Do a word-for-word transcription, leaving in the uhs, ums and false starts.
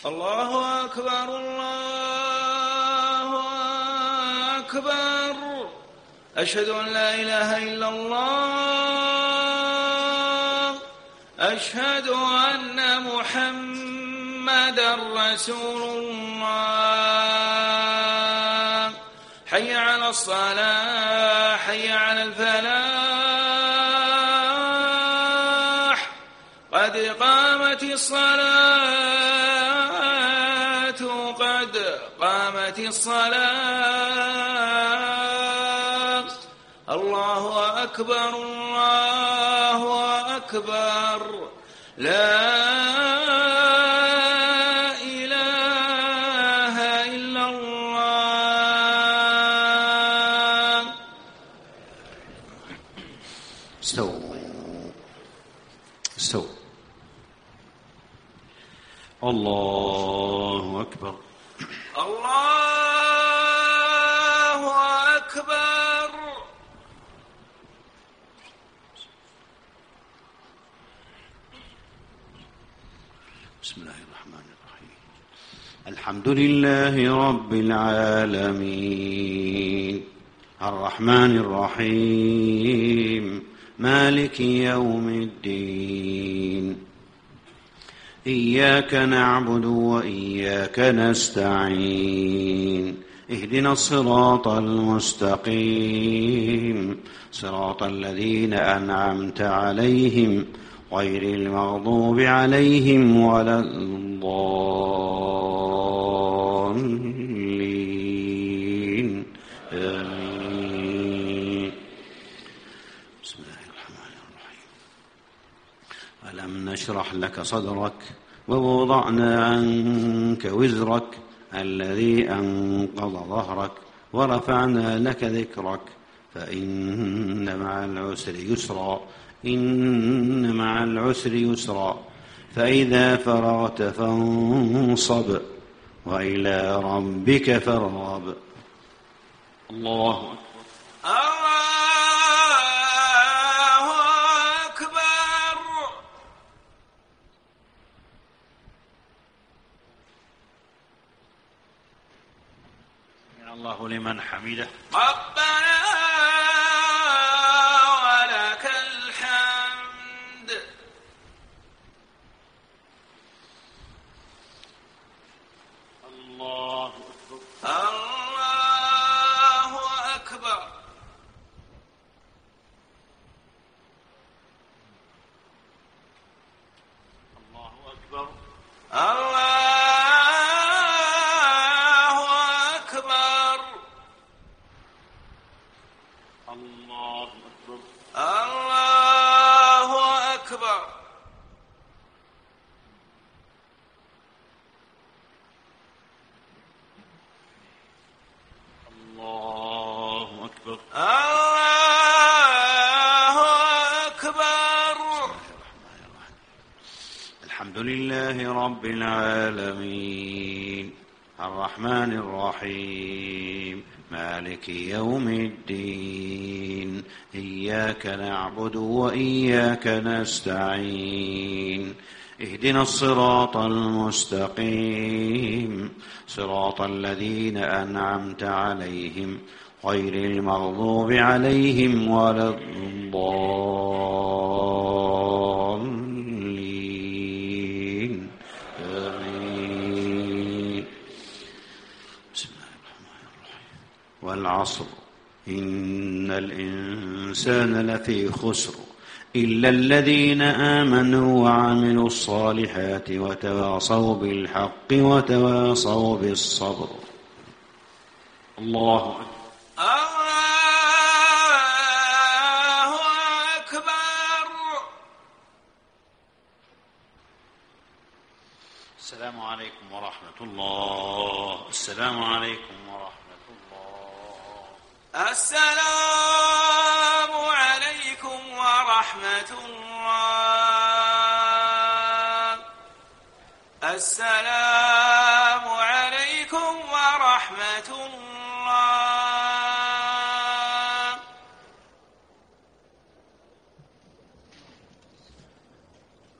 الله أكبر الله أكبر. أشهد أن لا إله إلا الله. أشهد أن محمدًا رسول الله. حي على الصلاة حي على الفلاح. قد قامت الصلاة قد قامت الصلاة. الله أكبر الله أكبر. لا إله إلا الله. استووا استووا. الله أكبر الله أكبر. بسم الله الرحمن الرحيم. الحمد لله رب العالمين الرحمن الرحيم مالك يوم الدين. إياك نعبد وإياك نستعين. اهدنا الصراط المستقيم صراط الذين أنعمت عليهم غير المغضوب عليهم ولا الضالين. آمين. بسم الله الرحمن الرحيم. ألم نشرح لك صدرك ووضعنا عنك وزرك الذي أنقض ظهرك ورفعنا لك ذكرك فإن مع العسر يسرا إن مع العسر يسرا فإذا فرغت فانصب وإلى ربك فارغب. الله أكبر. الله أكبر. سمع الله لمن حمده. ربنا ولك الحمد. الله أكبر. الله أكبر. الله أكبر. الله أكبر. الله أكبر. الله أكبر. الله أكبر. الله أكبر. الحمد لله رب العالمين الرحمن الرحيم مالك يوم الدين. إياك نعبد وإياك نستعين. اهدنا الصراط المستقيم صراط الذين أنعمت عليهم غير المغضوب عليهم ولا الضالين. آمين. بسم الله الرحمن الرحيم. والعصر إن الإنسان لفي خسر إلا الذين آمنوا وعملوا الصالحات وتواصوا بالحق وتواصوا بالصبر. الله أكبر. الله أكبر. السلام عليكم ورحمة الله. السلام عليكم ورحمة الله. السلام عليكم ورحمة الله. السلام